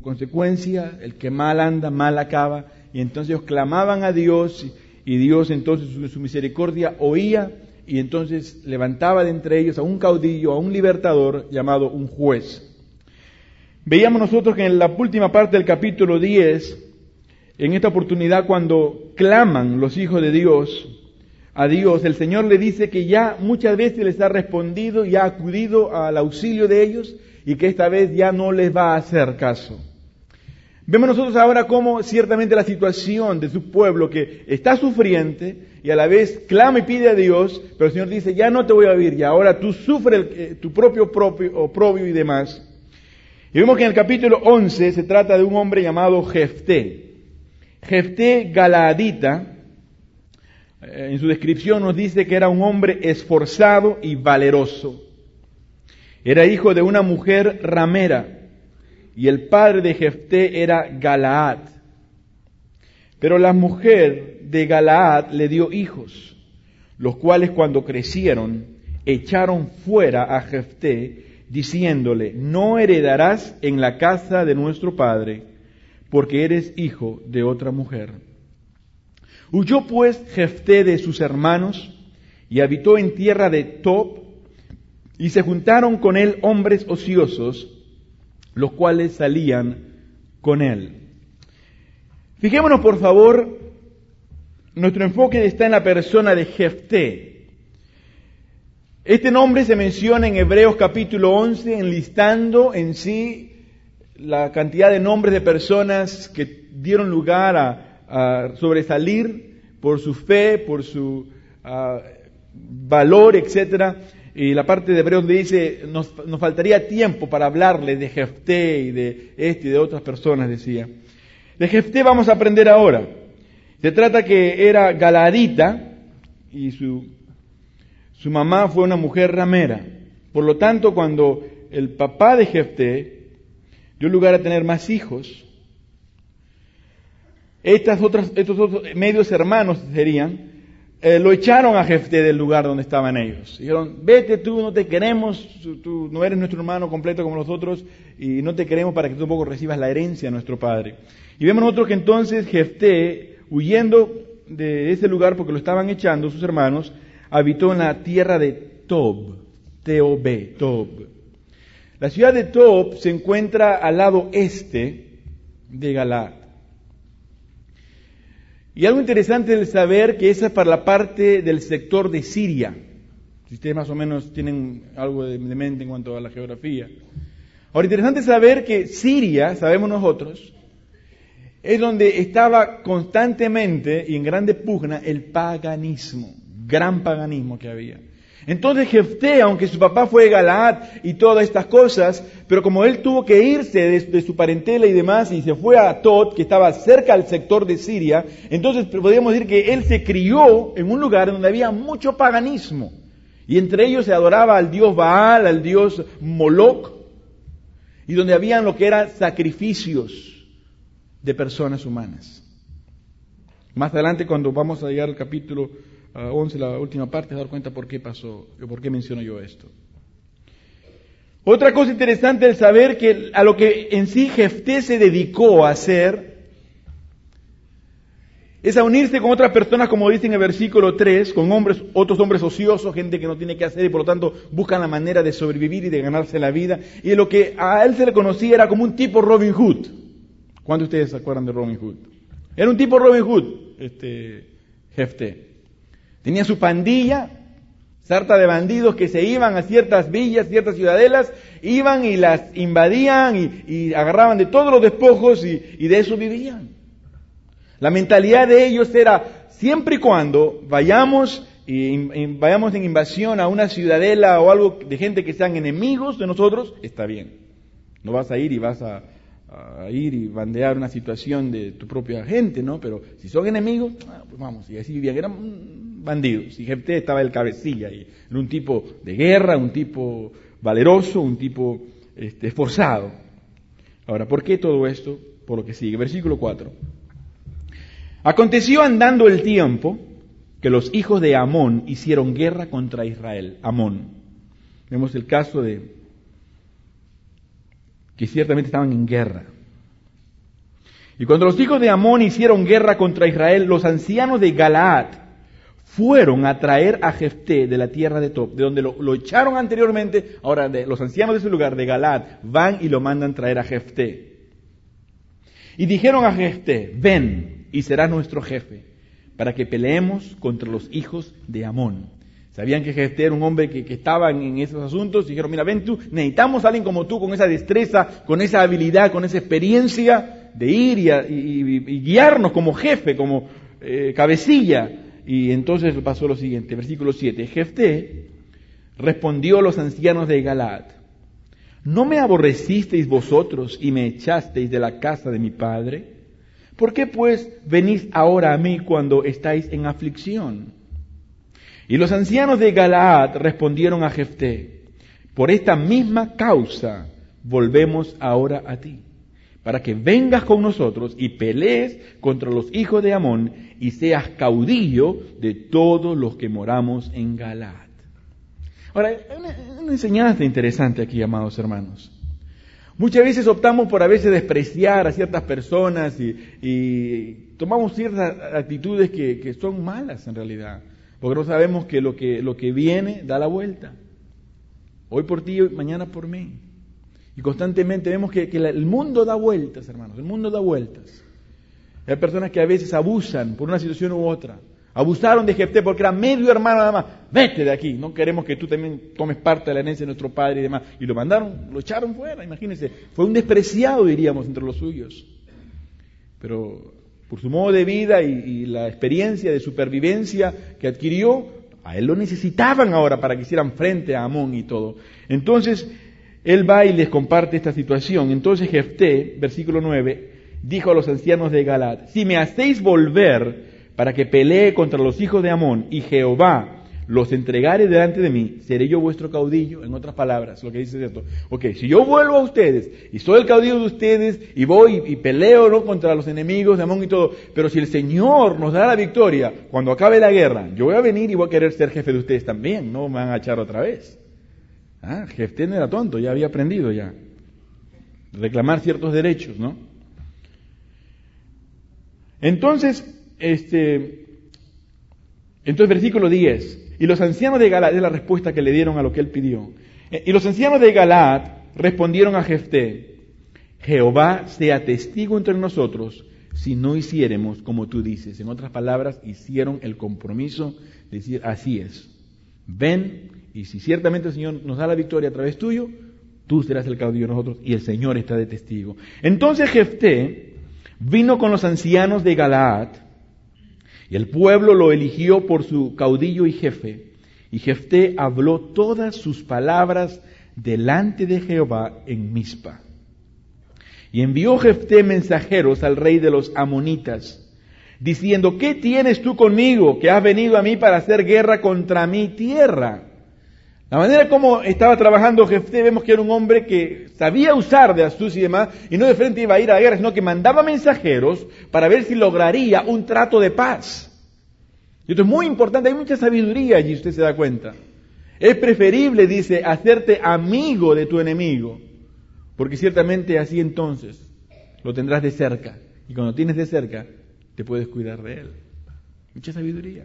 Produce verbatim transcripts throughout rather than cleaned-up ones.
consecuencia, el que mal anda, mal acaba, y entonces ellos clamaban a Dios, y Dios entonces en su misericordia oía, y entonces levantaba de entre ellos a un caudillo, a un libertador llamado un juez. Veíamos nosotros que en la última parte del capítulo diez, en esta oportunidad cuando claman los hijos de Dios a Dios, el Señor le dice que ya muchas veces les ha respondido y ha acudido al auxilio de ellos y que esta vez ya no les va a hacer caso. Vemos nosotros ahora cómo ciertamente la situación de su pueblo que está sufriente y a la vez clama y pide a Dios, pero el Señor dice, ya no te voy a oír, ya ahora tú sufres eh, tu propio, propio oprobio y demás. Y vemos que en el capítulo once se trata de un hombre llamado Jefté. Jefté Galaadita, eh, en su descripción nos dice que era un hombre esforzado y valeroso. Era hijo de una mujer ramera. Y el padre de Jefté era Galaad. Pero la mujer de Galaad le dio hijos, los cuales cuando crecieron echaron fuera a Jefté, diciéndole, no heredarás en la casa de nuestro padre, porque eres hijo de otra mujer. Huyó pues Jefté de sus hermanos y habitó en tierra de Tob, y se juntaron con él hombres ociosos, los cuales salían con él. Fijémonos por favor, nuestro enfoque está en la persona de Jefté. Este nombre se menciona en Hebreos capítulo once, enlistando en sí la cantidad de nombres de personas que dieron lugar a, a sobresalir por su fe, por su uh, valor, etcétera. Y la parte de Hebreos le dice, nos, nos faltaría tiempo para hablarle de Jefté y de este y de otras personas, decía. De Jefté vamos a aprender ahora. Se trata que era Galaadita y su, su mamá fue una mujer ramera. Por lo tanto, cuando el papá de Jefté dio lugar a tener más hijos, estas otras, estos otros medios hermanos serían, Eh, lo echaron a Jefté del lugar donde estaban ellos. Dijeron, vete tú, no te queremos, tú no eres nuestro hermano completo como nosotros y no te queremos para que tú tampoco recibas la herencia de nuestro padre. Y vemos nosotros que entonces Jefté, huyendo de ese lugar porque lo estaban echando sus hermanos, habitó en la tierra de Tob, T O B, Tob. La ciudad de Tob se encuentra al lado este de Galaad. Y algo interesante es saber que esa es para la parte del sector de Siria. Si ustedes más o menos tienen algo de mente en cuanto a la geografía. Ahora, interesante saber que Siria, sabemos nosotros, es donde estaba constantemente y en grande pugna el paganismo, gran paganismo que había. Entonces Jefté, aunque su papá fue de Galaad y todas estas cosas, pero como él tuvo que irse de, de su parentela y demás y se fue a Tob, que estaba cerca del sector de Siria, entonces podríamos decir que él se crió en un lugar donde había mucho paganismo. Y entre ellos se adoraba al dios Baal, al dios Moloch, y donde habían lo que eran sacrificios de personas humanas. Más adelante, cuando vamos a llegar al capítulo once, la última parte, dar cuenta por qué pasó, por qué menciono yo esto. Otra cosa interesante es saber que a lo que en sí Jefté se dedicó a hacer es a unirse con otras personas, como dice en el versículo tres, con hombres, otros hombres ociosos, gente que no tiene que hacer y por lo tanto buscan la manera de sobrevivir y de ganarse la vida. Y lo que a él se le conocía era como un tipo Robin Hood. ¿Cuántos de ustedes se acuerdan de Robin Hood? Era un tipo Robin Hood, este Jefté. Tenía su pandilla, sarta de bandidos que se iban a ciertas villas, ciertas ciudadelas, iban y las invadían y, y agarraban de todos los despojos y, y de eso vivían. La mentalidad de ellos era, siempre y cuando vayamos, y, y vayamos en invasión a una ciudadela o algo de gente que sean enemigos de nosotros, está bien. No vas a ir y vas a, a ir y bandear una situación de tu propia gente, ¿no? Pero si son enemigos, ah, pues vamos, y así vivían, eran bandidos. Y Jefté estaba el cabecilla, y era un tipo de guerra, un tipo valeroso, un tipo este, esforzado. Ahora, ¿por qué todo esto? Por lo que sigue, versículo cuatro. Aconteció andando el tiempo que los hijos de Amón hicieron guerra contra Israel. Amón. Vemos el caso de que ciertamente estaban en guerra. Y cuando los hijos de Amón hicieron guerra contra Israel, los ancianos de Galaad fueron a traer a Jefté de la tierra de Tob, de donde lo, lo echaron anteriormente. Ahora de, los ancianos de ese lugar, de Galaad, van y lo mandan traer a Jefté. Y dijeron a Jefté, ven y serás nuestro jefe, para que peleemos contra los hijos de Amón. Sabían que Jefté era un hombre que, que estaba en, en esos asuntos. Dijeron, mira, ven tú, necesitamos a alguien como tú, con esa destreza, con esa habilidad, con esa experiencia de ir y, a, y, y, y guiarnos como jefe, como eh, cabecilla. Y entonces pasó lo siguiente, versículo siete. Jefté respondió a los ancianos de Galaad, ¿no me aborrecisteis vosotros y me echasteis de la casa de mi padre? ¿Por qué pues venís ahora a mí cuando estáis en aflicción? Y los ancianos de Galaad respondieron a Jefté, por esta misma causa volvemos ahora a ti, para que vengas con nosotros y pelees contra los hijos de Amón y seas caudillo de todos los que moramos en Galaad. Ahora, hay una, una enseñanza interesante aquí, amados hermanos. Muchas veces optamos por a veces despreciar a ciertas personas y, y tomamos ciertas actitudes que, que son malas en realidad, porque no sabemos que lo que, lo que viene da la vuelta. Hoy por ti, mañana por mí. Y constantemente vemos que, que la, el mundo da vueltas, hermanos, el mundo da vueltas. Hay personas que a veces abusan por una situación u otra. Abusaron de Jefté porque era medio hermano nada más. Vete de aquí, no queremos que tú también tomes parte de la herencia de nuestro padre y demás. Y lo mandaron, lo echaron fuera, imagínense. Fue un despreciado, diríamos, entre los suyos. Pero por su modo de vida y, y la experiencia de supervivencia que adquirió, a él lo necesitaban ahora para que hicieran frente a Amón y todo. Entonces, él va y les comparte esta situación. Entonces Jefté, versículo nueve, dijo a los ancianos de Galaad, si me hacéis volver para que pelee contra los hijos de Amón y Jehová los entregare delante de mí, seré yo vuestro caudillo. En otras palabras, lo que dice es esto. Ok, si yo vuelvo a ustedes y soy el caudillo de ustedes y voy y peleo, ¿no?, contra los enemigos de Amón y todo, pero si el Señor nos da la victoria cuando acabe la guerra, yo voy a venir y voy a querer ser jefe de ustedes también, no me van a echar otra vez. Ah, Jefté no era tonto, ya había aprendido ya. Reclamar ciertos derechos, ¿no? Entonces, este, entonces versículo diez, y los ancianos de Galaad, es la respuesta que le dieron a lo que él pidió. Y los ancianos de Galaad respondieron a Jefté, Jehová sea testigo entre nosotros si no hiciéremos como tú dices. En otras palabras, hicieron el compromiso de decir, así es, ven, y si ciertamente el Señor nos da la victoria a través tuyo, tú serás el caudillo de nosotros, y el Señor está de testigo. Entonces Jefté vino con los ancianos de Galaad, y el pueblo lo eligió por su caudillo y jefe, y Jefté habló todas sus palabras delante de Jehová en Mizpa. Y envió Jefté mensajeros al rey de los amonitas, diciendo, ¿qué tienes tú conmigo, que has venido a mí para hacer guerra contra mi tierra? La manera como estaba trabajando Jefté, vemos que era un hombre que sabía usar de astucia y demás, y no de frente iba a ir a la guerra, sino que mandaba mensajeros para ver si lograría un trato de paz. Y esto es muy importante, hay mucha sabiduría allí, usted se da cuenta. Es preferible, dice, hacerte amigo de tu enemigo, porque ciertamente así entonces lo tendrás de cerca, y cuando tienes de cerca, te puedes cuidar de él. Mucha sabiduría.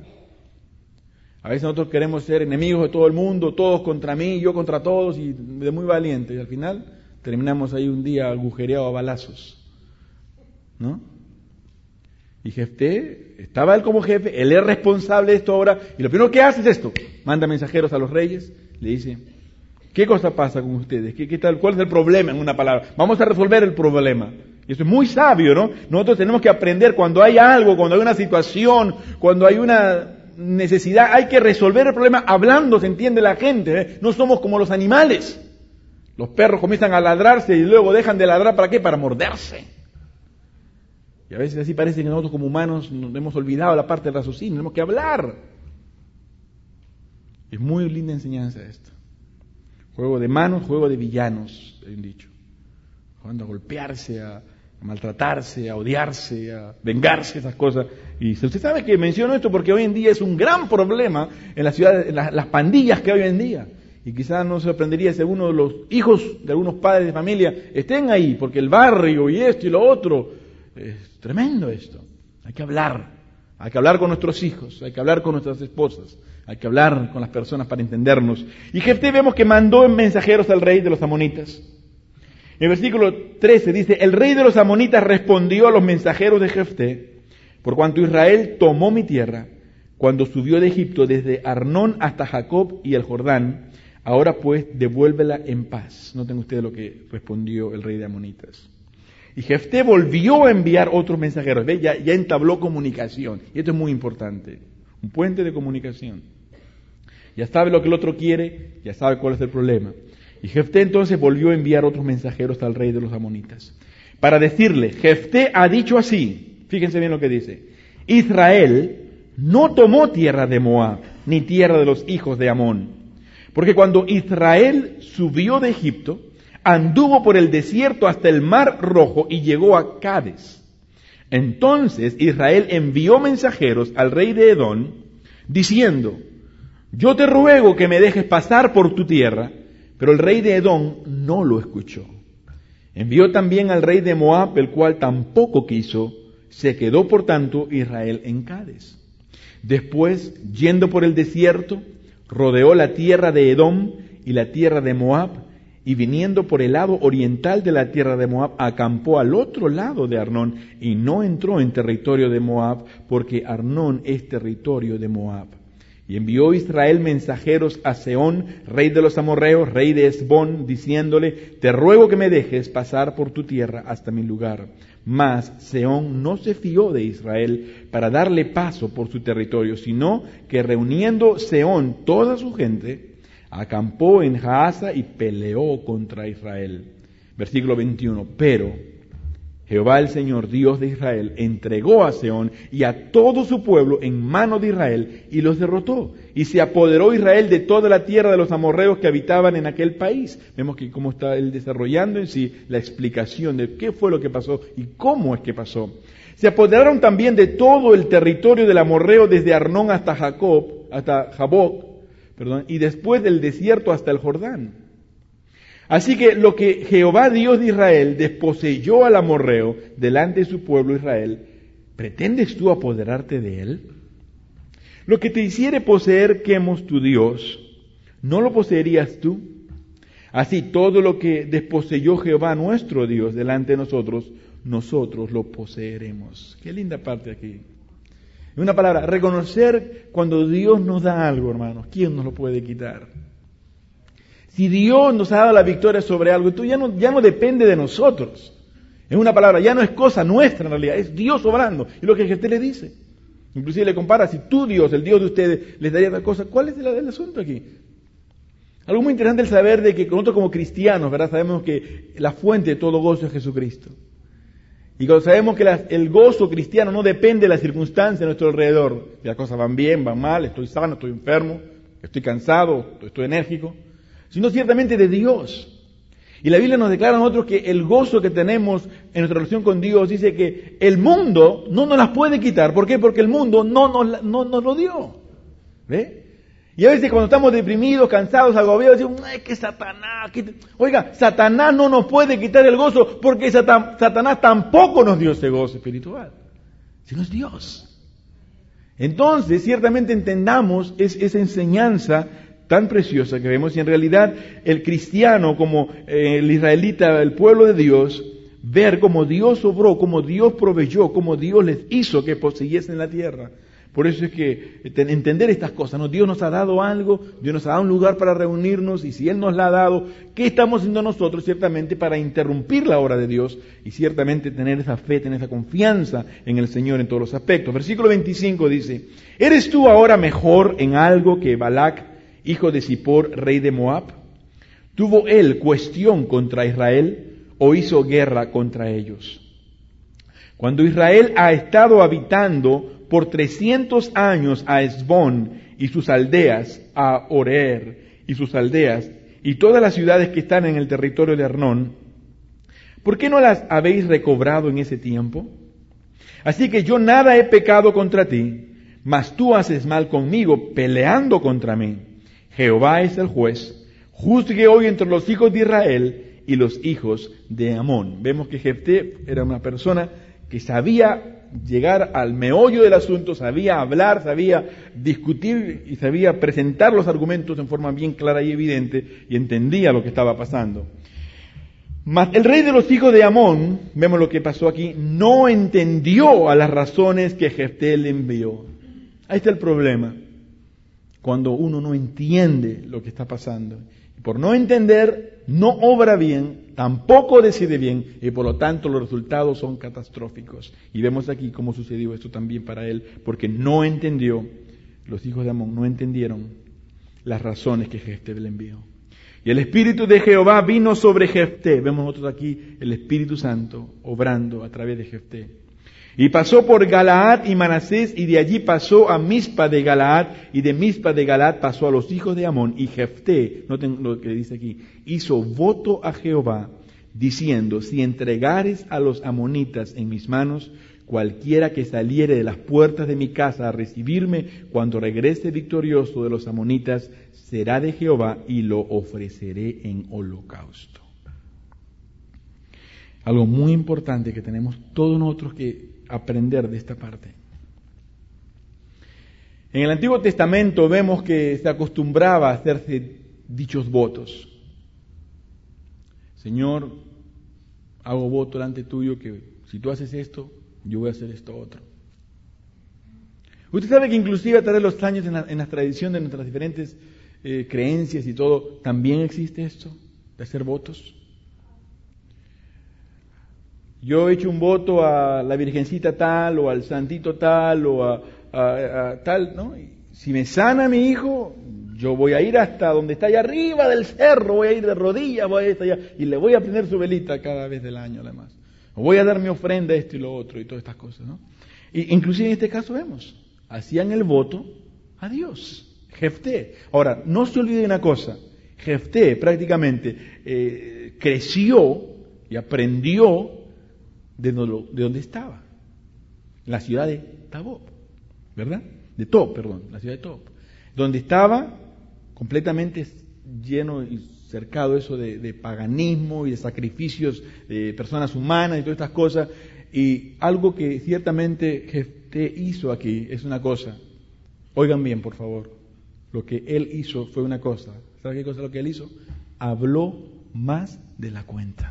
A veces nosotros queremos ser enemigos de todo el mundo, todos contra mí, yo contra todos, y de muy valientes. Y al final terminamos ahí un día agujereado a balazos, ¿no? Y Jefté, estaba él como jefe, él es responsable de esto ahora, y lo primero que hace es esto, manda mensajeros a los reyes, le dice, ¿qué cosa pasa con ustedes? ¿Qué, qué tal? ¿Cuál es el problema? En una palabra, vamos a resolver el problema. Y eso es muy sabio, ¿no? Nosotros tenemos que aprender cuando hay algo, cuando hay una situación, cuando hay una necesidad, hay que resolver el problema hablando, se entiende la gente, ¿eh? No somos como los animales. Los perros comienzan a ladrarse y luego dejan de ladrar, ¿para qué? Para morderse. Y a veces así parece que nosotros como humanos nos hemos olvidado la parte del raciocinio, tenemos que hablar. Es muy linda enseñanza esto. Juego de manos, juego de villanos, hay un dicho. Jugando a golpearse, a a maltratarse, a odiarse, a vengarse, esas cosas. Y usted sabe que menciono esto porque hoy en día es un gran problema en la ciudad, en la, las pandillas que hay hoy en día. Y quizás no se sorprendería si alguno de los hijos de algunos padres de familia estén ahí, porque el barrio y esto y lo otro, Es tremendo esto. Hay que hablar. Hay que hablar con nuestros hijos, hay que hablar con nuestras esposas, hay que hablar con las personas para entendernos. Y Jefté vemos que mandó mensajeros al rey de los amonitas. En el versículo trece dice, el rey de los amonitas respondió a los mensajeros de Jefté, por cuanto Israel tomó mi tierra, cuando subió de Egipto desde Arnón hasta Jacob y el Jordán, ahora pues devuélvela en paz. Noten ustedes lo que respondió el rey de amonitas. Y Jefté volvió a enviar otros mensajeros. ¿Ve? Ya, ya entabló comunicación. Y esto es muy importante. Un puente de comunicación. Ya sabe lo que el otro quiere, ya sabe cuál es el problema. Y Jefté entonces volvió a enviar otros mensajeros al rey de los amonitas. Para decirle, Jefté ha dicho así. Fíjense bien lo que dice. Israel no tomó tierra de Moab, ni tierra de los hijos de Amón. Porque cuando Israel subió de Egipto, anduvo por el desierto hasta el Mar Rojo y llegó a Cades. Entonces Israel envió mensajeros al rey de Edom, diciendo, yo te ruego que me dejes pasar por tu tierra, pero el rey de Edom no lo escuchó. Envió también al rey de Moab, el cual tampoco quiso, se quedó por tanto Israel en Cades. Después, yendo por el desierto, rodeó la tierra de Edom y la tierra de Moab, y viniendo por el lado oriental de la tierra de Moab, acampó al otro lado de Arnón, y no entró en territorio de Moab, porque Arnón es territorio de Moab. Y envió Israel mensajeros a Sehón, rey de los amorreos, rey de Hesbón, diciéndole, te ruego que me dejes pasar por tu tierra hasta mi lugar. Mas Sehón no se fió de Israel para darle paso por su territorio, sino que reuniendo Sehón toda su gente, acampó en Jaasa y peleó contra Israel. Versículo veintiuno. Pero Jehová el Señor, Dios de Israel, entregó a Sehón y a todo su pueblo en mano de Israel y los derrotó. Y se apoderó Israel de toda la tierra de los amorreos que habitaban en aquel país. Vemos que cómo está él desarrollando en sí la explicación de qué fue lo que pasó y cómo es que pasó. Se apoderaron también de todo el territorio del amorreo desde Arnón hasta Jacob, hasta Jaboc, Perdón, y después del desierto hasta el Jordán. Así que lo que Jehová Dios de Israel desposeyó al amorreo delante de su pueblo Israel, ¿pretendes tú apoderarte de él? Lo que te hiciere poseer Quemos tu Dios, ¿no lo poseerías tú? Así todo lo que desposeyó Jehová nuestro Dios delante de nosotros, nosotros lo poseeremos. Qué linda parte aquí. En una palabra, reconocer cuando Dios nos da algo, hermanos, ¿quién nos lo puede quitar? Si Dios nos ha dado la victoria sobre algo, esto ya no, ya no depende de nosotros. En una palabra, ya no es cosa nuestra en realidad, es Dios obrando. Y lo que Jefté le dice. Inclusive le compara, si tú Dios, el Dios de ustedes, les daría tal cosa, ¿cuál es el, el asunto aquí? Algo muy interesante el saber de que nosotros como cristianos, ¿verdad? Sabemos que la fuente de todo gozo es Jesucristo. Y cuando sabemos que la, el gozo cristiano no depende de las circunstancias de nuestro alrededor, si las cosas van bien, van mal, estoy sano, estoy enfermo, estoy cansado, estoy enérgico, sino ciertamente de Dios. Y la Biblia nos declara a nosotros que el gozo que tenemos en nuestra relación con Dios dice que el mundo no nos las puede quitar. ¿Por qué? Porque el mundo no nos, no nos lo dio. ¿Ve? Y a veces cuando estamos deprimidos, cansados, agobiados, decimos, ay, que Satanás, que... Oiga, Satanás no nos puede quitar el gozo porque Satan- Satanás tampoco nos dio ese gozo espiritual, sino es Dios. Entonces, ciertamente entendamos es, esa enseñanza tan preciosa que vemos y en realidad el cristiano como eh, el israelita, el pueblo de Dios, ver cómo Dios obró, cómo Dios proveyó, cómo Dios les hizo que poseyesen la tierra. Por eso es que entender estas cosas, ¿no? Dios nos ha dado algo, Dios nos ha dado un lugar para reunirnos y si Él nos la ha dado, ¿qué estamos haciendo nosotros ciertamente para interrumpir la obra de Dios y ciertamente tener esa fe, tener esa confianza en el Señor en todos los aspectos? Versículo veinticinco dice, ¿eres tú ahora mejor en algo que Balac, hijo de Zippor, rey de Moab? ¿Tuvo él cuestión contra Israel o hizo guerra contra ellos? Cuando Israel ha estado habitando por trescientos años a Hesbón y sus aldeas, a Orer y sus aldeas, y todas las ciudades que están en el territorio de Arnón, ¿por qué no las habéis recobrado en ese tiempo? Así que yo nada he pecado contra ti, mas tú haces mal conmigo, peleando contra mí. Jehová es el juez, juzgue hoy entre los hijos de Israel y los hijos de Amón. Vemos que Jefté era una persona que sabía llegar al meollo del asunto, sabía hablar, sabía discutir y sabía presentar los argumentos en forma bien clara y evidente, y entendía lo que estaba pasando. Mas el rey de los hijos de Amón, vemos lo que pasó aquí, no entendió a las razones que Jefté le envió. Ahí está el problema, cuando uno no entiende lo que está pasando. Y por no entender, no obra bien, tampoco decide bien, y por lo tanto los resultados son catastróficos. Y vemos aquí cómo sucedió esto también para él, porque no entendió, los hijos de Amón no entendieron las razones que Jefté le envió. Y el Espíritu de Jehová vino sobre Jefté. Vemos nosotros aquí el Espíritu Santo obrando a través de Jefté. Y pasó por Galaad y Manasés, y de allí pasó a Mizpa de Galaad, y de Mizpa de Galaad pasó a los hijos de Amón. Y Jefté, noten lo que dice aquí, hizo voto a Jehová, diciendo, si entregares a los amonitas en mis manos, cualquiera que saliere de las puertas de mi casa a recibirme, cuando regrese victorioso de los amonitas, será de Jehová y lo ofreceré en holocausto. Algo muy importante que tenemos todos nosotros que aprender de esta parte. En el Antiguo Testamento vemos que se acostumbraba a hacerse dichos votos. Señor, hago voto delante tuyo que si tú haces esto, yo voy a hacer esto otro. Usted sabe que inclusive a través de los años en la, en la tradición de nuestras diferentes eh, creencias y todo, también existe esto de hacer votos. Yo he hecho un voto a la Virgencita tal, o al Santito tal, o a, a, a tal, ¿no? Y si me sana mi hijo, yo voy a ir hasta donde está allá arriba del cerro, voy a ir de rodillas, voy a ir hasta allá, y le voy a prender su velita cada vez del año, además. O voy a dar mi ofrenda, esto y lo otro, y todas estas cosas, ¿no? Y inclusive en este caso vemos, hacían el voto a Dios, Jefté. Ahora, no se olvide una cosa, Jefté prácticamente eh, creció y aprendió de donde estaba, la ciudad de Tob, ¿verdad? De Tob, perdón, la ciudad de Tob, donde estaba completamente lleno y cercado eso de, de paganismo y de sacrificios de personas humanas y todas estas cosas. Y algo que ciertamente Jefté hizo aquí es una cosa, oigan bien por favor, lo que él hizo fue una cosa. ¿Sabe qué cosa es lo que él hizo? Habló más de la cuenta.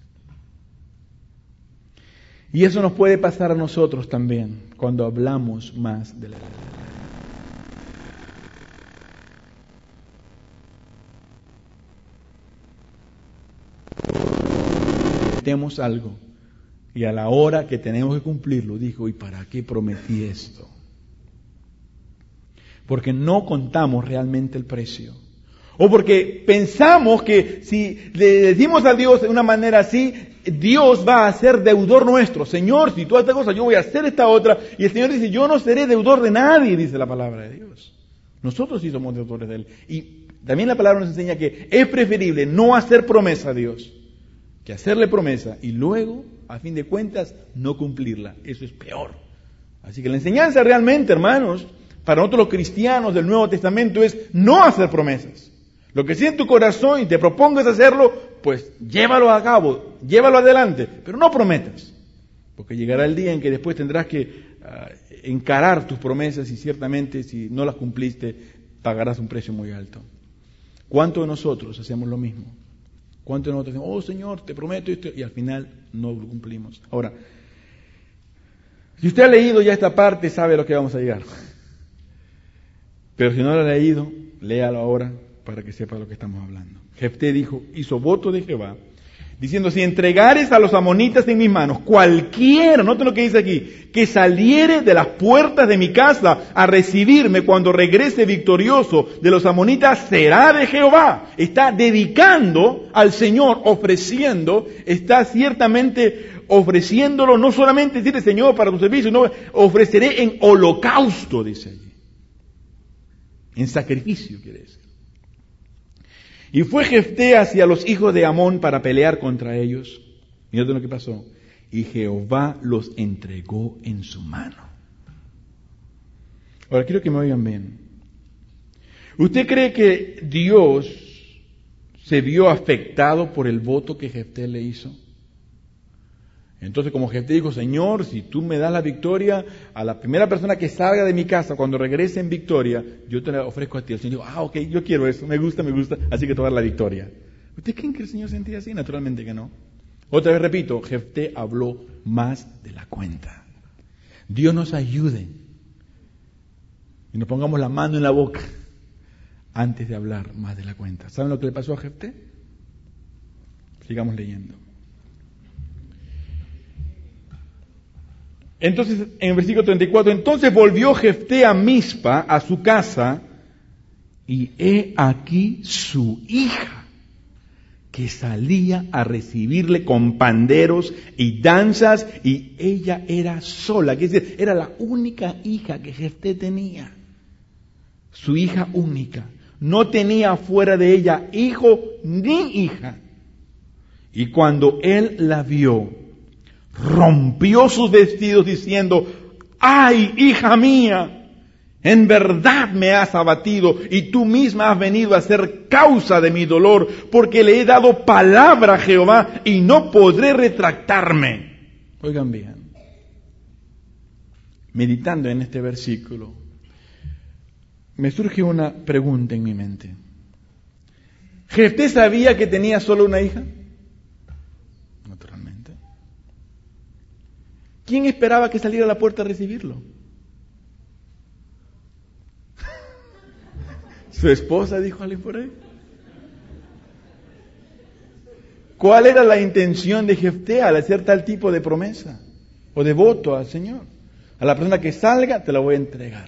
Y eso nos puede pasar a nosotros también, cuando hablamos más de la verdad. Prometemos algo, y a la hora que tenemos que cumplirlo, dijo, ¿y para qué prometí esto? Porque no contamos realmente el precio. O porque pensamos que si le decimos a Dios de una manera así, Dios va a ser deudor nuestro. Señor, si tú haces esta cosa, yo voy a hacer esta otra. Y el Señor dice, yo no seré deudor de nadie, dice la palabra de Dios. Nosotros sí somos deudores de Él. Y también la palabra nos enseña que es preferible no hacer promesa a Dios que hacerle promesa y luego, a fin de cuentas, no cumplirla. Eso es peor. Así que la enseñanza realmente, hermanos, para nosotros los cristianos del Nuevo Testamento es no hacer promesas. Lo que siente tu corazón y te propongas hacerlo, pues llévalo a cabo, llévalo adelante, pero no prometas. Porque llegará el día en que después tendrás que uh, encarar tus promesas y ciertamente si no las cumpliste, pagarás un precio muy alto. ¿Cuántos de nosotros hacemos lo mismo? ¿Cuántos de nosotros decimos, oh Señor, te prometo esto, y al final no lo cumplimos? Ahora, si usted ha leído ya esta parte, sabe a lo que vamos a llegar. Pero si no lo ha leído, léalo ahora para que sepa lo que estamos hablando. Jefté dijo, hizo voto de Jehová, diciendo, si entregares a los amonitas en mis manos, cualquiera, noten lo que dice aquí, que saliere de las puertas de mi casa a recibirme cuando regrese victorioso de los amonitas, será de Jehová. Está dedicando al Señor, ofreciendo, está ciertamente ofreciéndolo, no solamente decirle, Señor, para tu servicio, no, ofreceré en holocausto, dice allí. En sacrificio, quiere decir. Y fue Jefté hacia los hijos de Amón para pelear contra ellos. Mirad lo que pasó. Y Jehová los entregó en su mano. Ahora quiero que me oigan bien. ¿Usted cree que Dios se vio afectado por el voto que Jefté le hizo? Entonces, como Jefté dijo, Señor, si tú me das la victoria, a la primera persona que salga de mi casa, cuando regrese en victoria, yo te la ofrezco a ti. El Señor dijo, ah, ok, yo quiero eso, me gusta, me gusta, así que te voy a dar la victoria. ¿Ustedes creen que el Señor sentía así? Naturalmente que no. Otra vez repito, Jefté habló más de la cuenta. Dios nos ayude y nos pongamos la mano en la boca antes de hablar más de la cuenta. ¿Saben lo que le pasó a Jefté? Sigamos leyendo. Entonces, en el versículo treinta y cuatro, entonces volvió Jefté a Mizpa, a su casa, y he aquí su hija, que salía a recibirle con panderos y danzas, y ella era sola, que es decir, era la única hija que Jefté tenía, su hija única, no tenía fuera de ella hijo ni hija. Y cuando él la vio, rompió sus vestidos diciendo, ¡ay, hija mía! En verdad me has abatido y tú misma has venido a ser causa de mi dolor, porque le he dado palabra a Jehová y no podré retractarme. Oigan bien, meditando en este versículo, me surge una pregunta en mi mente. ¿Jefté sabía que tenía solo una hija? Naturalmente. ¿Quién esperaba que saliera a la puerta a recibirlo? ¿Su esposa, dijo alguien por ahí? ¿Cuál era la intención de Jefté al hacer tal tipo de promesa o de voto al Señor? A la persona que salga te la voy a entregar.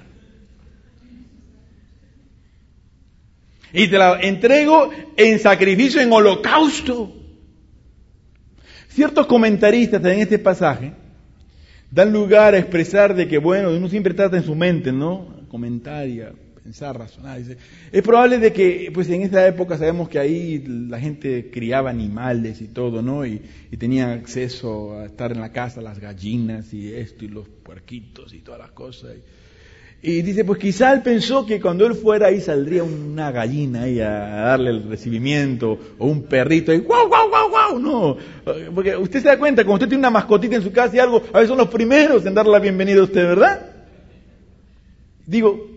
Y te la entrego en sacrificio, en holocausto. Ciertos comentaristas en este pasaje dan lugar a expresar de que, bueno, uno siempre trata en su mente, ¿no? Comentaria, pensar, razonar. Dice, es probable de que, pues en esta época sabemos que ahí la gente criaba animales y todo, ¿no? Y, y tenía acceso a estar en la casa, las gallinas y esto y los puerquitos y todas las cosas. Y, y dice, pues quizá él pensó que cuando él fuera ahí saldría una gallina ahí a darle el recibimiento, o un perrito ahí, guau, guau, guau, guau, no. Porque usted se da cuenta, cuando usted tiene una mascotita en su casa y algo, a veces son los primeros en darle la bienvenida a usted, ¿verdad? Digo,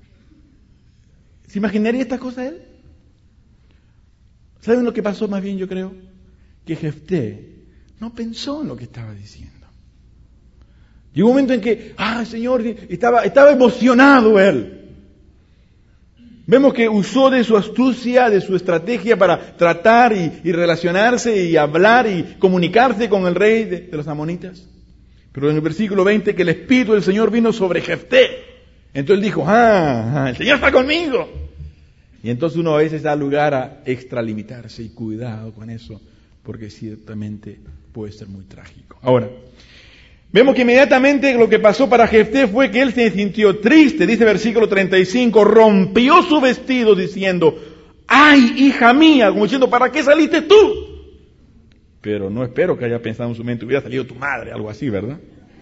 ¿se imaginaría esta cosa él? ¿Saben lo que pasó más bien, yo creo? Que Jefté no pensó en lo que estaba diciendo. Llegó un momento en que, ah, Señor, estaba, estaba emocionado él. Vemos que usó de su astucia, de su estrategia para tratar y, y relacionarse y hablar y comunicarse con el rey de, de los amonitas. Pero en el versículo veinte, que el Espíritu del Señor vino sobre Jefté. Entonces él dijo, ah, ah, el Señor está conmigo. Y entonces uno a veces da lugar a extralimitarse, y cuidado con eso, porque ciertamente puede ser muy trágico. Ahora, vemos que inmediatamente lo que pasó para Jefté fue que él se sintió triste, dice versículo treinta y cinco, rompió su vestido diciendo, ¡ay, hija mía! Como diciendo, ¿para qué saliste tú? Pero no espero que haya pensado en su mente, hubiera salido tu madre, algo así, ¿verdad?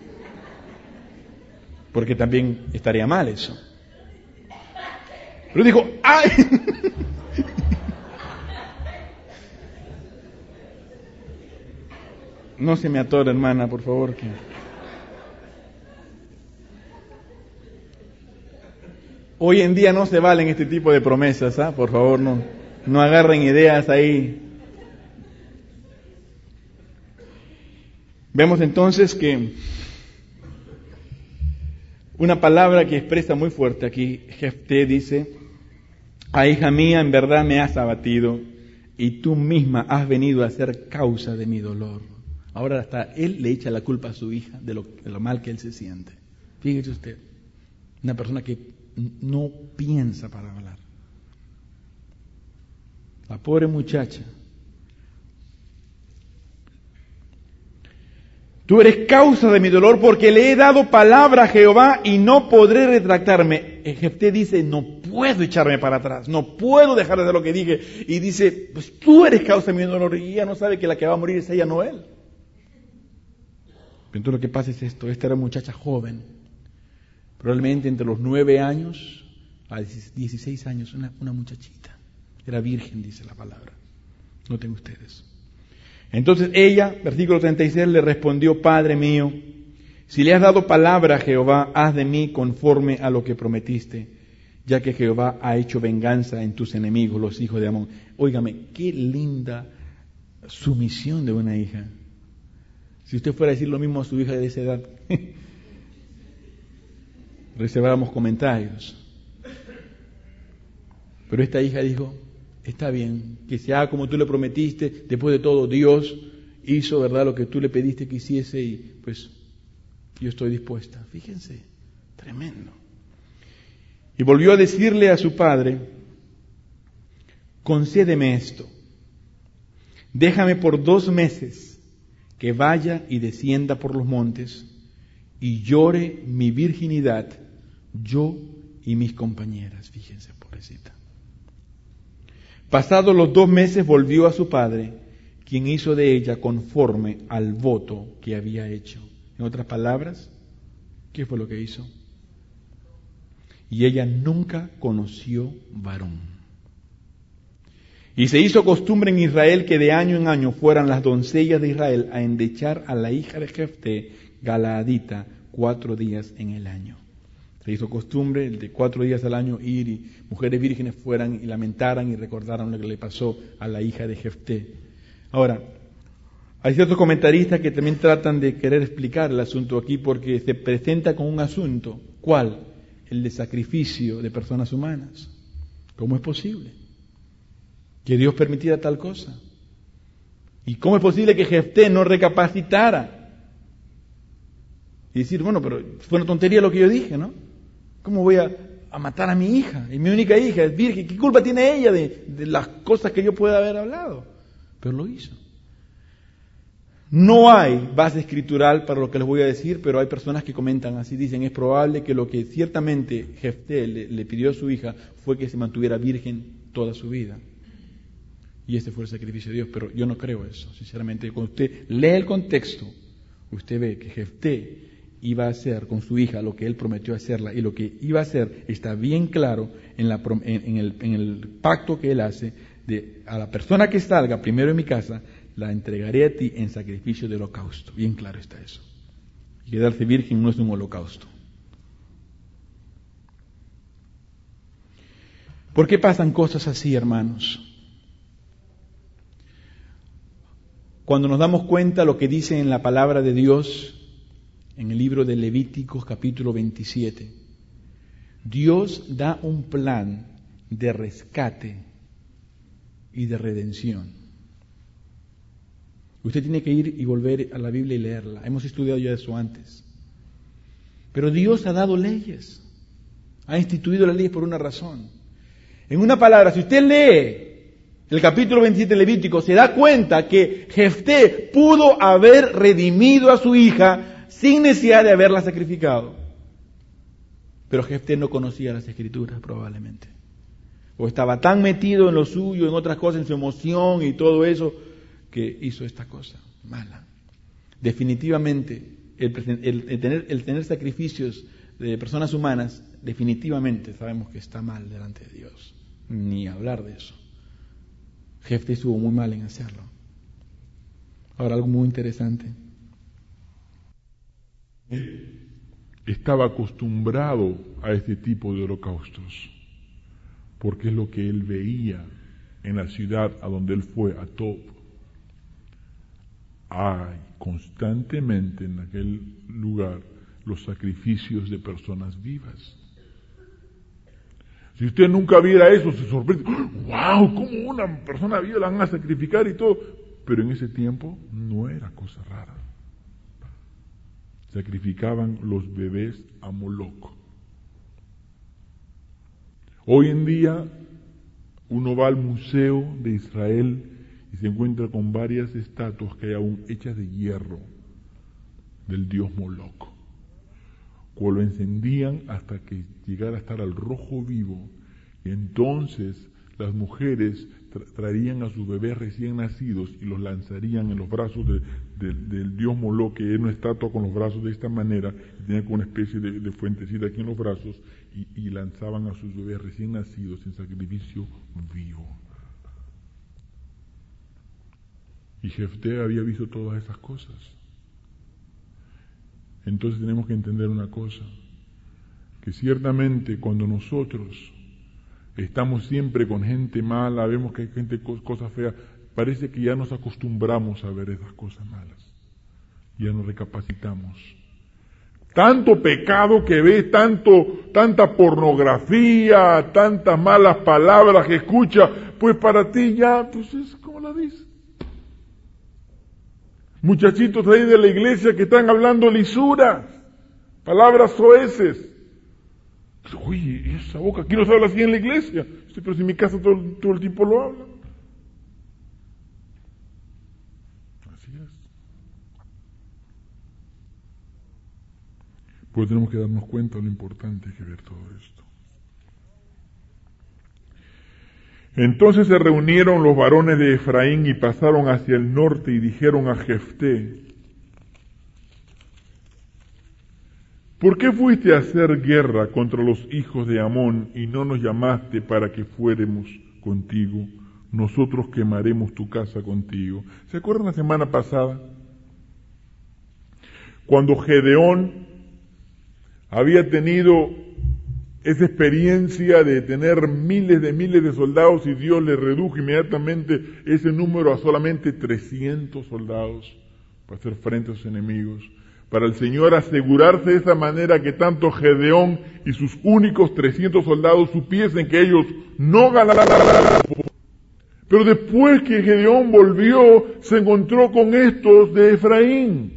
Porque también estaría mal eso. Pero dijo, ¡ay! No se me atore, hermana, por favor. Que... Hoy en día no se valen este tipo de promesas, ¿ah? Por favor, no, no agarren ideas ahí. Vemos entonces que una palabra que expresa muy fuerte aquí, Jefté dice, ah, hija mía, en verdad me has abatido y tú misma has venido a ser causa de mi dolor. Ahora hasta él le echa la culpa a su hija de lo, de lo mal que él se siente. Fíjese usted, una persona que no piensa para hablar. La pobre muchacha. Tú eres causa de mi dolor porque le he dado palabra a Jehová y no podré retractarme. Jefté dice, no puedo echarme para atrás, no puedo dejar de hacer lo que dije. Y dice, pues tú eres causa de mi dolor. Y ella no sabe que la que va a morir es ella, no él. Pero entonces lo que pasa es esto, esta era una muchacha joven, probablemente entre los nueve años a dieciséis años, una, una muchachita. Era virgen, dice la palabra. Noten ustedes. Entonces ella, versículo treinta y seis, le respondió: Padre mío, si le has dado palabra a Jehová, haz de mí conforme a lo que prometiste, ya que Jehová ha hecho venganza en tus enemigos, los hijos de Amón. Óigame, qué linda sumisión de una hija. Si usted fuera a decir lo mismo a su hija de esa edad, reserváramos comentarios. Pero esta hija dijo: está bien, que se haga como tú le prometiste. Después de todo, Dios hizo, ¿verdad?, lo que tú le pediste que hiciese, y pues yo estoy dispuesta. Fíjense, tremendo. Y volvió a decirle a su padre: concédeme esto, déjame por dos meses que vaya y descienda por los montes y llore mi virginidad, yo y mis compañeras. Fíjense, pobrecita. Pasados los dos meses volvió a su padre, quien hizo de ella conforme al voto que había hecho. En otras palabras, ¿qué fue lo que hizo? Y ella nunca conoció varón. Y se hizo costumbre en Israel que de año en año fueran las doncellas de Israel a endechar a la hija de Jefté, Galaadita, cuatro días en el año. Se hizo costumbre de cuatro días al año ir y mujeres vírgenes fueran y lamentaran y recordaran lo que le pasó a la hija de Jefté. Ahora, hay ciertos comentaristas que también tratan de querer explicar el asunto aquí, porque se presenta con un asunto. ¿Cuál? El de sacrificio de personas humanas. ¿Cómo es posible que Dios permitiera tal cosa? ¿Y cómo es posible que Jefté no recapacitara? Y decir, bueno, pero fue una tontería lo que yo dije, ¿no? ¿Cómo voy a, a matar a mi hija? Y mi única hija es virgen. ¿Qué culpa tiene ella de, de las cosas que yo pueda haber hablado? Pero lo hizo. No hay base escritural para lo que les voy a decir, pero hay personas que comentan así, dicen, es probable que lo que ciertamente Jefté le, le pidió a su hija fue que se mantuviera virgen toda su vida. Y este fue el sacrificio de Dios, pero yo no creo eso, sinceramente. Cuando usted lee el contexto, usted ve que Jefté iba a hacer con su hija lo que él prometió hacerla, y lo que iba a hacer está bien claro en, la, en, en, el, en el pacto que él hace de a la persona que salga primero en mi casa, la entregaré a ti en sacrificio de holocausto. Bien claro está eso. Y quedarse virgen no es un holocausto. ¿Por qué pasan cosas así, hermanos? Cuando nos damos cuenta lo que dice en la palabra de Dios, en el libro de Levíticos capítulo veintisiete, Dios da un plan de rescate y de redención. Usted tiene que ir y volver a la Biblia y leerla. Hemos estudiado ya eso antes. Pero Dios ha dado leyes, ha instituido las leyes por una razón. En una palabra, si usted lee el capítulo veintisiete de Levítico, se da cuenta que Jefté pudo haber redimido a su hija sin necesidad de haberla sacrificado. Pero Jefté no conocía las Escrituras probablemente. O estaba tan metido en lo suyo, en otras cosas, en su emoción y todo eso, que hizo esta cosa mala. Definitivamente, el, el, el, tener, el tener sacrificios de personas humanas, definitivamente sabemos que está mal delante de Dios. Ni hablar de eso. Jefté estuvo muy mal en hacerlo. Ahora, algo muy interesante. Estaba acostumbrado a este tipo de holocaustos, porque es lo que él veía en la ciudad a donde él fue, a Tob. Hay constantemente en aquel lugar los sacrificios de personas vivas. Si usted nunca viera eso, se sorprende. ¡Wow! ¿Cómo una persona viva la van a sacrificar y todo? Pero en ese tiempo no era cosa rara. Sacrificaban los bebés a Moloc. Hoy en día uno va al Museo de Israel y se encuentra con varias estatuas que hay aún hechas de hierro del dios Moloc, cual lo encendían hasta que llegara a estar al rojo vivo, y entonces las mujeres tra- traerían a sus bebés recién nacidos y los lanzarían en los brazos de, de, del dios Moloc, que era una estatua con los brazos de esta manera, y tenía como una especie de, de fuentecita aquí en los brazos, y, y lanzaban a sus bebés recién nacidos en sacrificio vivo. Y Jefté había visto todas esas cosas. Entonces tenemos que entender una cosa, que ciertamente cuando nosotros estamos siempre con gente mala, vemos que hay gente, cosas feas, parece que ya nos acostumbramos a ver esas cosas malas. Ya nos recapacitamos. Tanto pecado que ves, tanto, tanta pornografía, tantas malas palabras que escuchas, pues para ti ya, pues es como la dice. Muchachitos ahí de la iglesia que están hablando lisuras, palabras soeces. Oye, esa boca, aquí no se habla así en la iglesia. Sí, pero si en mi casa todo, todo el tiempo lo hablan. Así es. Pues tenemos que darnos cuenta de lo importante que ver todo esto. Entonces se reunieron los varones de Efraín y pasaron hacia el norte y dijeron a Jefté: ¿por qué fuiste a hacer guerra contra los hijos de Amón y no nos llamaste para que fuéramos contigo? Nosotros quemaremos tu casa contigo. ¿Se acuerdan la semana pasada? Cuando Gedeón había tenido esa experiencia de tener miles de miles de soldados y Dios le redujo inmediatamente ese número a solamente trescientos soldados para hacer frente a sus enemigos. Para el Señor asegurarse de esa manera que tanto Gedeón y sus únicos trescientos soldados supiesen que ellos no ganaran. Pero después que Gedeón volvió, se encontró con estos de Efraín.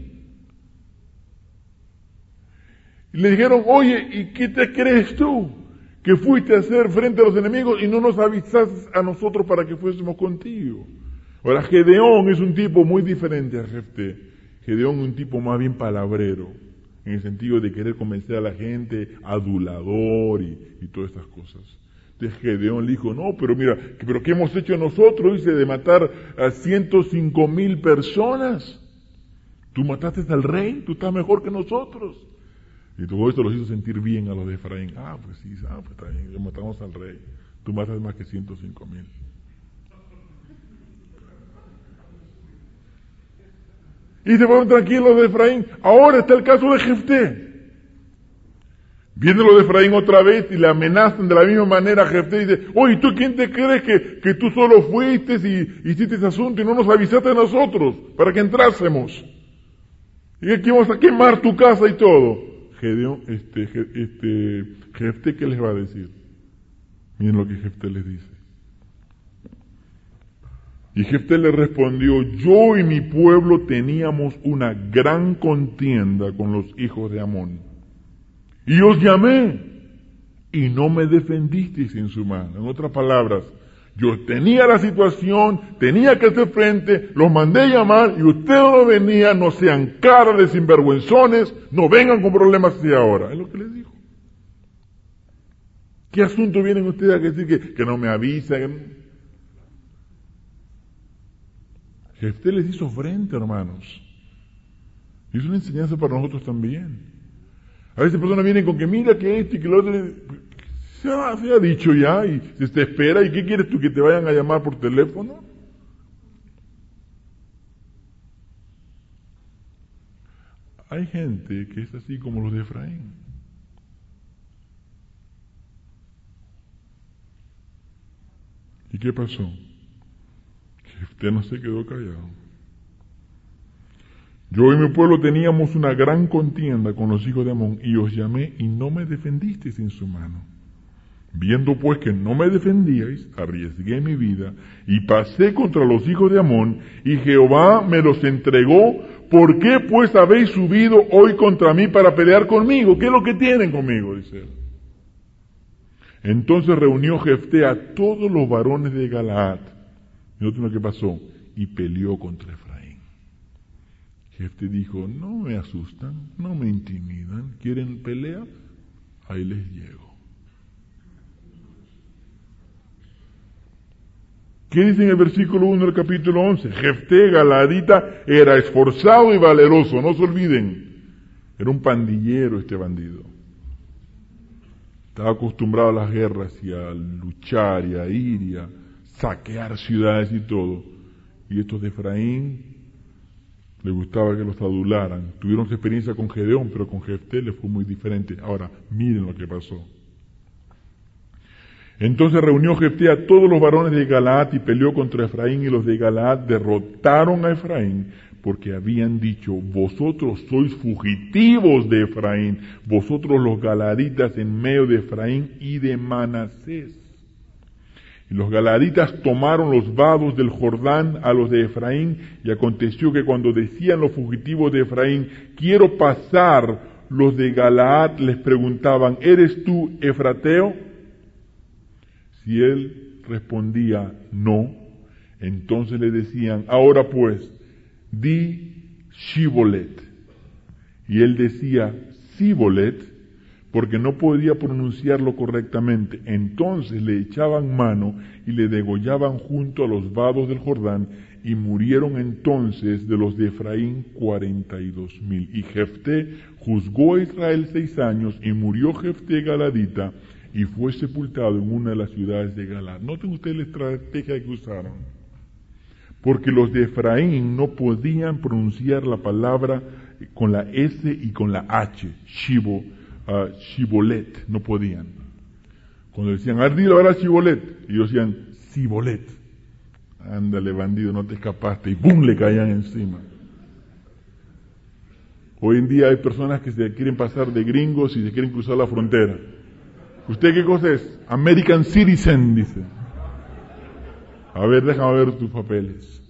Y le dijeron: oye, ¿y qué te crees tú? Que fuiste a hacer frente a los enemigos y no nos avisaste a nosotros para que fuésemos contigo. Ahora, Gedeón es un tipo muy diferente a Jefté. Gedeón es un tipo más bien palabrero, en el sentido de querer convencer a la gente, adulador y, y todas estas cosas. Entonces Gedeón le dijo: no, pero mira, ¿pero qué hemos hecho nosotros? Dice, de matar a ciento cinco mil personas. Tú mataste al rey, tú estás mejor que nosotros. Y todo esto los hizo sentir bien a los de Efraín. Ah, pues sí, ah, pues está bien, matamos al rey. Tú matas más que ciento cinco mil. Y se fueron tranquilos de Efraín. Ahora está el caso de Jefté. Viene lo de Efraín otra vez y le amenazan de la misma manera a Jefté y dice: oye, ¿tú quién te crees que, que tú solo fuiste y hiciste ese asunto y no nos avisaste a nosotros para que entrásemos? Y aquí vamos a quemar tu casa y todo. Gedeón, este, este, Jefté, ¿qué les va a decir? Miren lo que Jefté les dice. Y Jefté le respondió: yo y mi pueblo teníamos una gran contienda con los hijos de Amón. Y os llamé, y no me defendisteis en su mano. En otras palabras, yo tenía la situación, tenía que hacer frente, los mandé llamar, y ustedes no venían, no sean caras de sinvergüenzones, no vengan con problemas así ahora. Es lo que les dijo. ¿Qué asunto vienen ustedes a decir que, que no me avisan? Jefté les hizo frente, hermanos. Y es una enseñanza para nosotros también. A veces personas vienen con que mira que esto y que lo otro. Se ha, se ha dicho ya y se te espera. ¿Y qué quieres tú? ¿Que te vayan a llamar por teléfono? Hay gente que es así como los de Efraín. ¿Y qué pasó? Jefté no se quedó callado. Yo y mi pueblo teníamos una gran contienda con los hijos de Amón, y os llamé y no me defendisteis en su mano. Viendo pues que no me defendíais, arriesgué mi vida y pasé contra los hijos de Amón, y Jehová me los entregó. ¿Por qué pues habéis subido hoy contra mí para pelear conmigo? ¿Qué es lo que tienen conmigo?, dice él. Entonces reunió Jefté a todos los varones de Galaad. Y no lo que pasó, y peleó contra Efraín. Jefté dijo: no me asustan, no me intimidan, ¿quieren pelea? Ahí les llego. ¿Qué dice en el versículo uno del capítulo once? Jefté Galaadita era esforzado y valeroso, no se olviden. Era un pandillero este bandido. Estaba acostumbrado a las guerras y a luchar y a ir y a saquear ciudades y todo. y estos de Efraín les gustaba que los adularan. Tuvieron su experiencia con Gedeón, pero con Jefté les fue muy diferente. Ahora, miren lo que pasó. Entonces reunió Jefté a todos los varones de Galaad y peleó contra Efraín, y los de Galaad derrotaron a Efraín, porque habían dicho: vosotros sois fugitivos de Efraín, vosotros los galaditas en medio de Efraín y de Manasés. Y los galaditas tomaron los vados del Jordán a los de Efraín, y aconteció que cuando decían los fugitivos de Efraín: quiero pasar, los de Galaad les preguntaban: ¿eres tú efrateo? Si él respondía no, entonces le decían: ahora pues, di Shibolet. Y él decía Sibolet, porque no podía pronunciarlo correctamente. Entonces le echaban mano y le degollaban junto a los vados del Jordán, y murieron entonces de los de Efraín cuarenta y dos mil. Y Jefté juzgó a Israel seis años, y murió Jefté galadita, y fue sepultado en una de las ciudades de Galaad. Noten ustedes la estrategia que usaron. Porque los de Efraín no podían pronunciar la palabra con la S y con la H, Shibo, uh, Shibolet, no podían. Cuando decían, ardilo ahora Shibolet, y ellos decían, Sibolet. Ándale, bandido, no te escapaste, y ¡pum!, le caían encima. Hoy en día hay personas que se quieren pasar de gringos y se quieren cruzar la frontera. ¿Usted qué cosa es? American Citizen, dice. A ver, déjame ver tus papeles.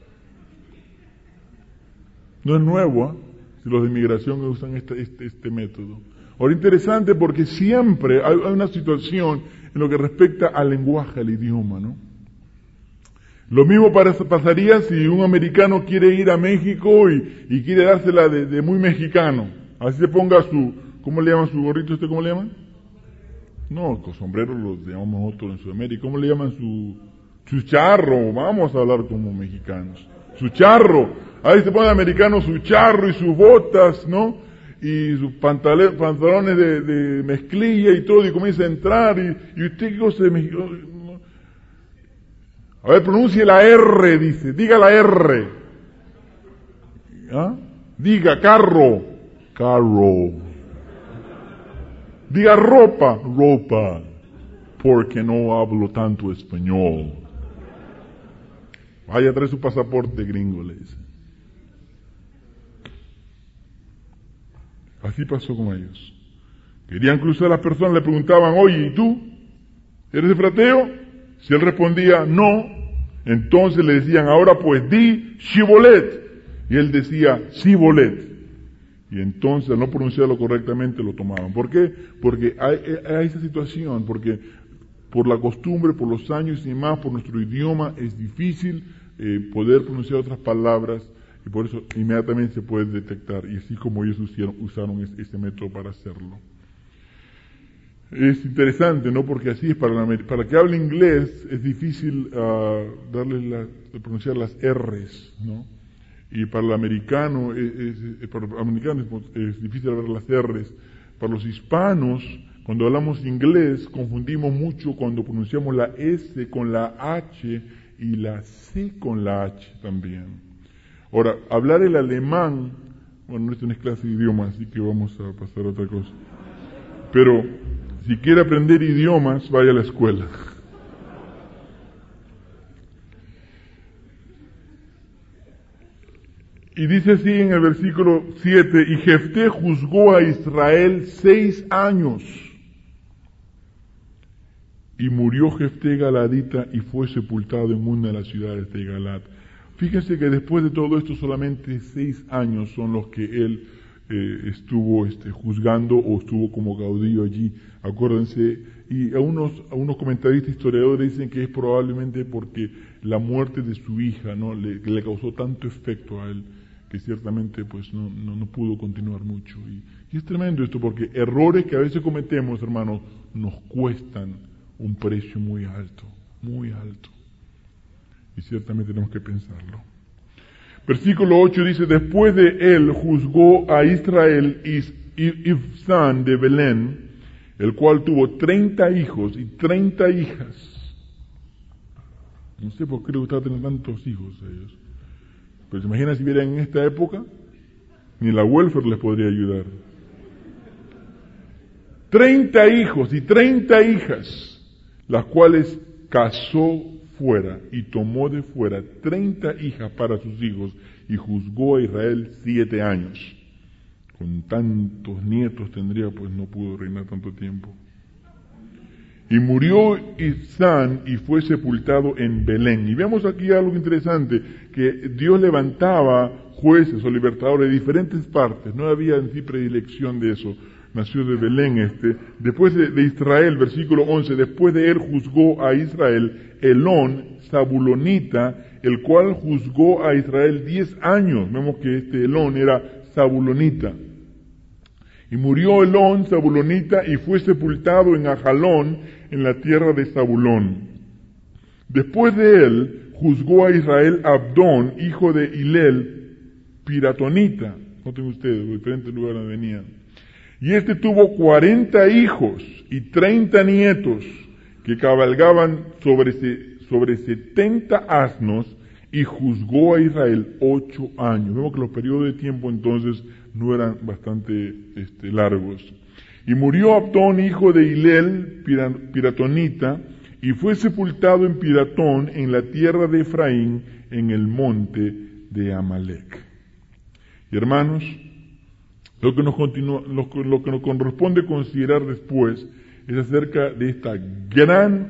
No es nuevo, ¿eh? Si los de inmigración usan este, este, este método. Ahora, interesante porque siempre hay, hay una situación en lo que respecta al lenguaje, al idioma, ¿no? Lo mismo pasaría si un americano quiere ir a México y, y quiere dársela de, de muy mexicano. Así se ponga su, ¿cómo le llaman su gorrito? ¿Usted cómo le llaman? No, con sombreros los llamamos nosotros en Sudamérica. ¿Cómo le llaman su, su charro? Vamos a hablar como mexicanos. Su charro. Ahí se pone americano su charro y sus botas, ¿no? Y sus pantalones, pantalones de, de mezclilla y todo, y comienza a entrar. Y, y usted, ¿qué cosa de mexicano? A ver, pronuncie la R, dice. Diga la R. ¿Ah? Diga carro. Carro. Diga ropa, ropa, porque no hablo tanto español. Vaya a traer su pasaporte gringo, le dice. Así pasó con ellos. Querían cruzar a las personas, le preguntaban, oye, ¿y tú? ¿Eres efrateo? Si él respondía, no, entonces le decían, ahora pues di Shibolet. Y él decía, Sibolet. Y entonces, al no pronunciarlo correctamente, lo tomaban. ¿Por qué? Porque hay, hay esa situación, porque por la costumbre, por los años y más, por nuestro idioma, es difícil eh, poder pronunciar otras palabras, y por eso inmediatamente se puede detectar, y así como ellos usaron, usaron ese, ese método para hacerlo. Es interesante, ¿no? Porque así es, para, la, para que hable inglés, es difícil uh, darle la, pronunciar las R's, ¿no? Y para el americano, es, es, para el americano es, es difícil ver las R's. Para los hispanos, cuando hablamos inglés, confundimos mucho cuando pronunciamos la S con la H y la C con la H también. Ahora, hablar el alemán, bueno, esto no es clase de idioma, así que vamos a pasar a otra cosa. Pero, si quiere aprender idiomas, vaya a la escuela. Y dice así en el versículo siete, y Jefté juzgó a Israel seis años. Y murió Jefté galadita y fue sepultado en una de las ciudades de Galaad. Fíjense que después de todo esto solamente seis años son los que él eh, estuvo este, juzgando o estuvo como caudillo allí. Acuérdense, y a unos, a unos comentaristas historiadores dicen que es probablemente porque la muerte de su hija, ¿no? le, le causó tanto efecto a él, que ciertamente pues no, no, no pudo continuar mucho. Y, y es tremendo esto, porque errores que a veces cometemos, hermanos, nos cuestan un precio muy alto, muy alto. Y ciertamente tenemos que pensarlo. Versículo ocho dice, después de él juzgó a Israel Ibzán de Belén, el cual tuvo treinta hijos y treinta hijas. No sé por qué les gustaba tener tantos hijos a ellos. Pero se imagina si vieran en esta época, ni la welfare les podría ayudar. Treinta hijos y treinta hijas, las cuales casó fuera y tomó de fuera treinta hijas para sus hijos y juzgó a Israel siete años. Con tantos nietos tendría, pues no pudo reinar tanto tiempo. Y murió Ibzán y fue sepultado en Belén. Y vemos aquí algo interesante, que Dios levantaba jueces o libertadores de diferentes partes. No había en sí predilección de eso. Nació de Belén este. Después de, de Israel, versículo once, después de él juzgó a Israel Elón, Zabulonita, el cual juzgó a Israel diez años. Vemos que este Elón era Zabulonita. Y murió Elón, Zabulonita, y fue sepultado en Ajalón, en la tierra de Zabulón. Después de él, juzgó a Israel Abdón, hijo de Hilel, Piratonita. Noten ustedes, de diferentes lugares donde venían. Y este tuvo cuarenta hijos y treinta nietos, que cabalgaban sobre, sobre setenta asnos, y juzgó a Israel ocho años. Vemos que los periodos de tiempo entonces no eran bastante este, largos. Y murió Abdón, hijo de Hilel, Piratonita, y fue sepultado en Piratón, en la tierra de Efraín, en el monte de Amalec. Y hermanos, lo que nos continúa, lo, lo que nos corresponde considerar después es acerca de esta gran,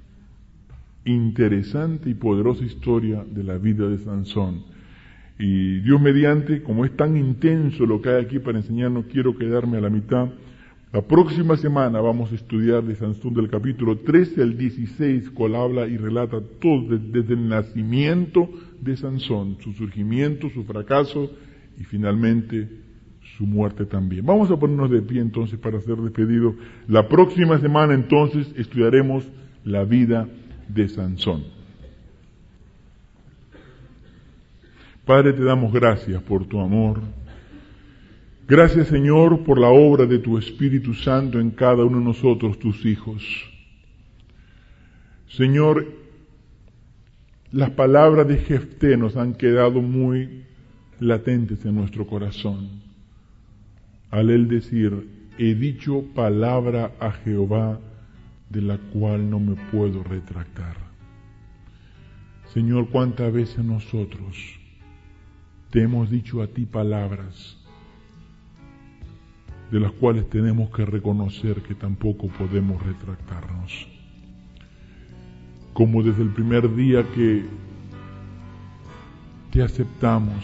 interesante y poderosa historia de la vida de Sansón. Y Dios mediante, como es tan intenso lo que hay aquí para enseñar, no quiero quedarme a la mitad. La próxima semana vamos a estudiar de Sansón del capítulo trece al dieciséis, cual habla y relata todo desde el nacimiento de Sansón, su surgimiento, su fracaso y finalmente su muerte también. Vamos a ponernos de pie entonces para ser despedidos. La próxima semana entonces estudiaremos la vida de Sansón. Padre, te damos gracias por tu amor. Gracias, Señor, por la obra de tu Espíritu Santo en cada uno de nosotros, tus hijos. Señor, las palabras de Jefté nos han quedado muy latentes en nuestro corazón. Al él decir, he dicho palabra a Jehová de la cual no me puedo retractar. Señor, cuántas veces nosotros te hemos dicho a ti palabras de las cuales tenemos que reconocer que tampoco podemos retractarnos. Como desde el primer día que te aceptamos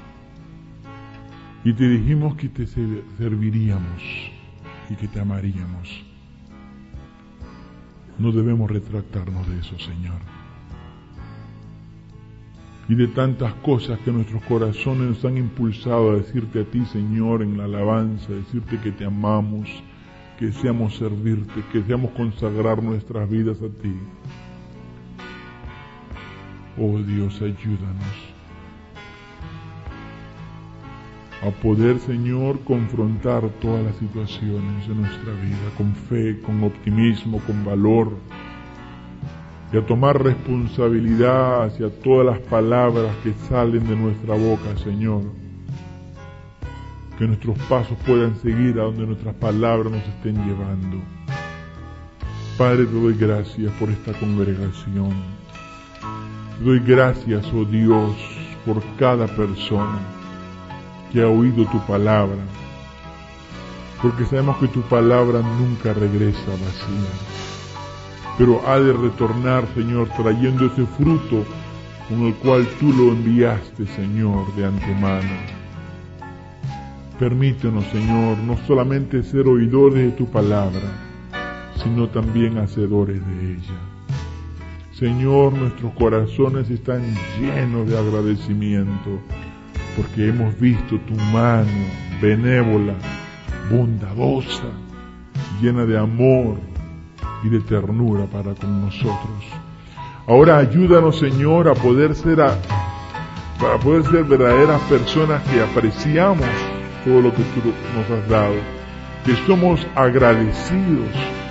y te dijimos que te serviríamos y que te amaríamos, no debemos retractarnos de eso, Señor. Y de tantas cosas que nuestros corazones nos han impulsado a decirte a ti, Señor, en la alabanza, decirte que te amamos, que deseamos servirte, que deseamos consagrar nuestras vidas a ti. Oh Dios, ayúdanos a poder, Señor, confrontar todas las situaciones de nuestra vida con fe, con optimismo, con valor, y a tomar responsabilidad hacia todas las palabras que salen de nuestra boca, Señor. Que nuestros pasos puedan seguir a donde nuestras palabras nos estén llevando. Padre, te doy gracias por esta congregación. Te doy gracias, oh Dios, por cada persona que ha oído tu palabra. Porque sabemos que tu palabra nunca regresa vacía, pero ha de retornar, Señor, trayendo ese fruto con el cual tú lo enviaste, Señor, de antemano. Permítenos, Señor, no solamente ser oidores de tu palabra, sino también hacedores de ella. Señor, nuestros corazones están llenos de agradecimiento, porque hemos visto tu mano benévola, bondadosa, llena de amor y de ternura para con nosotros. Ahora ayúdanos, Señor, a poder ser a, para poder ser verdaderas personas que apreciamos todo lo que tú nos has dado, que somos agradecidos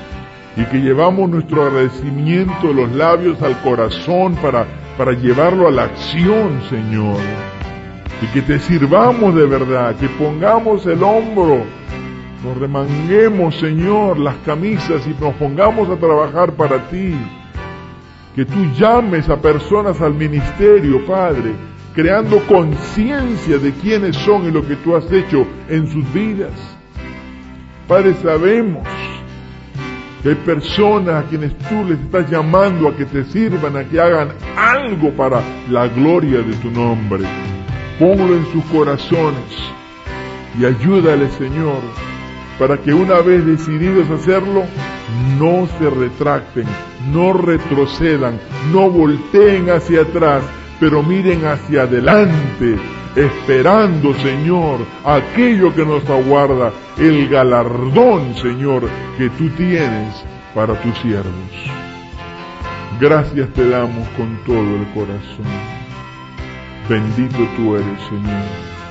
y que llevamos nuestro agradecimiento de los labios al corazón para, para llevarlo a la acción, Señor. Y que te sirvamos de verdad, que pongamos el hombro, nos remanguemos, Señor, las camisas y nos pongamos a trabajar para ti. Que tú llames a personas al ministerio, Padre, creando conciencia de quiénes son y lo que tú has hecho en sus vidas. Padre, sabemos que hay personas a quienes tú les estás llamando a que te sirvan, a que hagan algo para la gloria de tu nombre. Ponlo en sus corazones y ayúdale, Señor, para que una vez decididos hacerlo, no se retracten, no retrocedan, no volteen hacia atrás, pero miren hacia adelante, esperando, Señor, aquello que nos aguarda, el galardón, Señor, que tú tienes para tus siervos. Gracias te damos con todo el corazón. Bendito tú eres, Señor.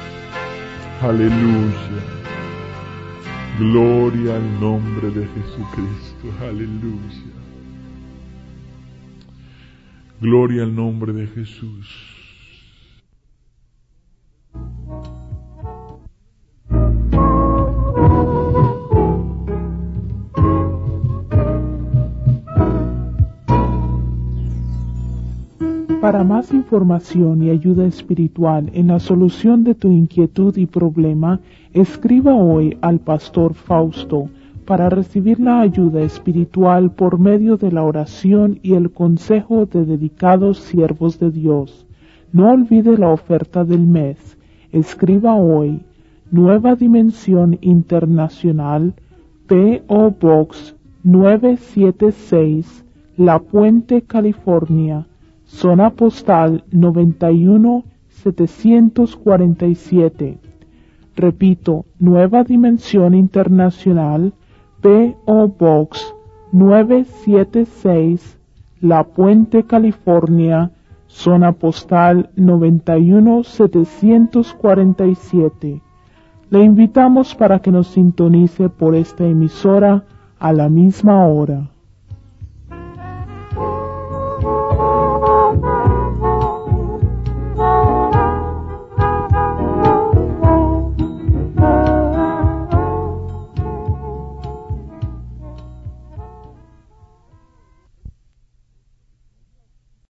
Aleluya. Gloria al nombre de Jesucristo. Aleluya. Gloria al nombre de Jesús. Para más información y ayuda espiritual en la solución de tu inquietud y problema, escriba hoy al Pastor Fausto para recibir la ayuda espiritual por medio de la oración y el consejo de dedicados siervos de Dios. No olvide la oferta del mes. Escriba hoy, Nueva Dimensión Internacional, P O Box nueve siete seis, La Puente, California, zona postal noventa y uno setecientos cuarenta y siete. Repito, Nueva Dimensión Internacional, P O Box nueve siete seis, La Puente, California, zona postal noventa y uno setecientos cuarenta y siete. Le invitamos para que nos sintonice por esta emisora a la misma hora.